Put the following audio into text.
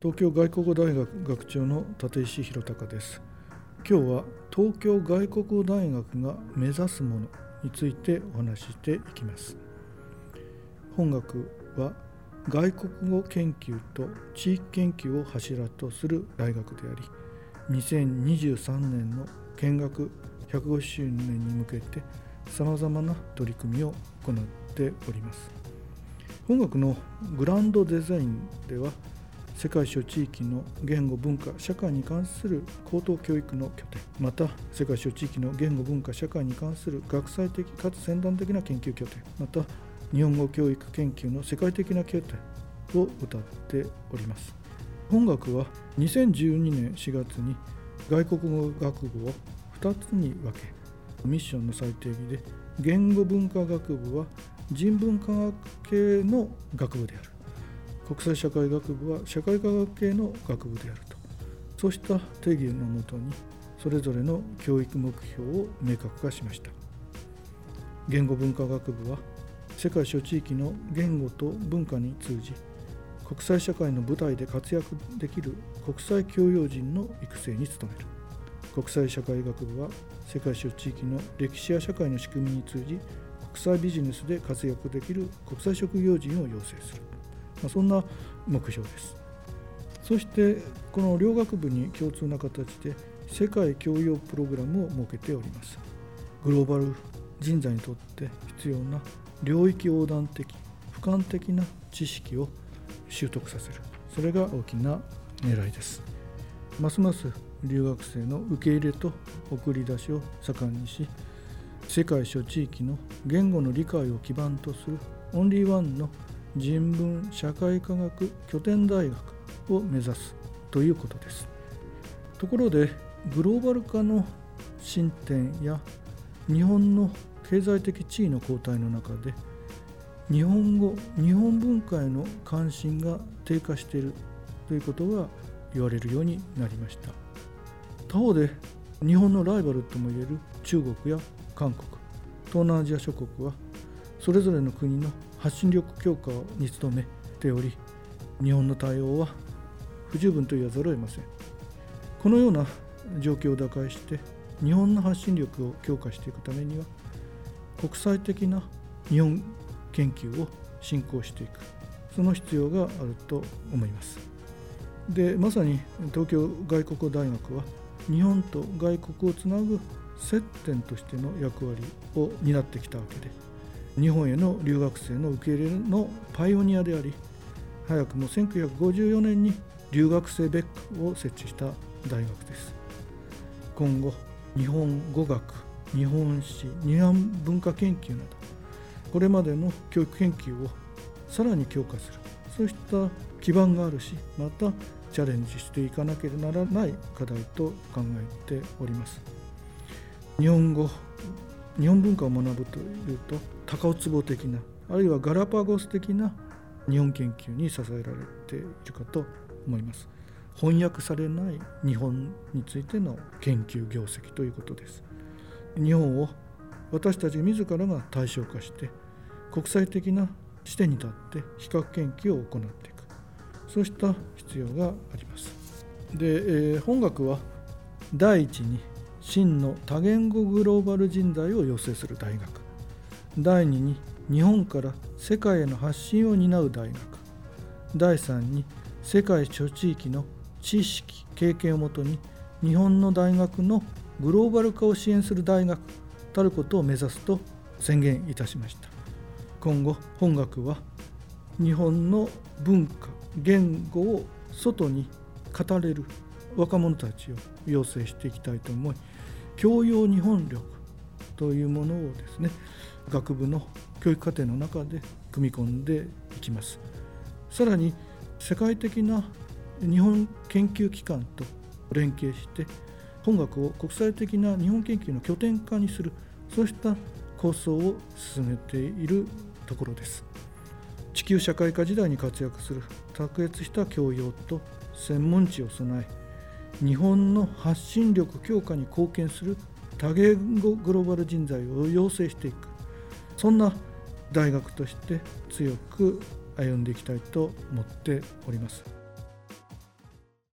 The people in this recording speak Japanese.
東京外国語大学学長の立石弘隆です。今日は東京外国語大学が目指すものについてお話ししていきます。本学は外国語研究と地域研究を柱とする大学であり、2023年の見学150周年に向けてさまざまな取り組みを行っております。本学のグランドデザインでは、世界諸地域の言語文化社会に関する高等教育の拠点、また世界諸地域の言語文化社会に関する学際的かつ先端的な研究拠点、また日本語教育研究の世界的な拠点を謳っております。本学は2012年4月に外国語学部を2つに分け、ミッションの最定義で言語文化学部は人文科学系の学部である、国際社会学部は社会科学系の学部であると、そうした定義のもとにそれぞれの教育目標を明確化しました。言語文化学部は世界諸地域の言語と文化に通じ、国際社会の舞台で活躍できる国際教養人の育成に努める。国際社会学部は世界諸地域の歴史や社会の仕組みに通じ、国際ビジネスで活躍できる国際職業人を養成する。そんな目標です。そしてこの両学部に共通な形で世界教養プログラムを設けております。グローバル人材にとって必要な領域横断的、俯瞰的な知識を習得させる。それが大きな狙いです。ますます留学生の受け入れと送り出しを盛んにし、世界諸地域の言語の理解を基盤とするオンリーワンの人文社会科学拠点大学を目指すということです。ところで、グローバル化の進展や日本の経済的地位の後退の中で、日本語、日本文化への関心が低下しているということが言われるようになりました。他方で、日本のライバルともいえる中国や韓国、東南アジア諸国はそれぞれの国の発信力強化に努めており、日本の対応は不十分と言わざるを得ません。このような状況を打開して日本の発信力を強化していくためには、国際的な日本研究を進行していく、その必要があると思います。で、まさに東京外国語大学は日本と外国をつなぐ接点としての役割を担ってきたわけで、日本への留学生の受け入れのパイオニアであり、早くも1954年に留学生ベックを設置した大学です。今後、日本語学、日本史、日本文化研究など、これまでの教育研究をさらに強化する、そうした基盤があるし、またチャレンジしていかなければならない課題と考えております。日本語、日本文化を学ぶというと、高尾壺的な、あるいはガラパゴス的な日本研究に支えられているかと思います。翻訳されない日本についての研究業績ということです。日本を私たち自らが対象化して、国際的な視点に立って比較研究を行っていく、そうした必要があります。で、本学は第一に真の多言語グローバル人材を養成する大学、第二に日本から世界への発信を担う大学、第三に世界諸地域の知識経験をもとに日本の大学のグローバル化を支援する大学たることを目指すと宣言いたしました。今後、本学は日本の文化言語を外に語れる若者たちを養成していきたいと思い、教養日本力というものをですね、学部の教育課程の中で組み込んでいきます。さらに世界的な日本研究機関と連携して、本学を国際的な日本研究の拠点化にする、そうした構想を進めているところです。地球社会化時代に活躍する卓越した教養と専門知を備え、日本の発信力強化に貢献する多言語グローバル人材を養成していく、そんな大学として強く歩んでいきたいと思っております。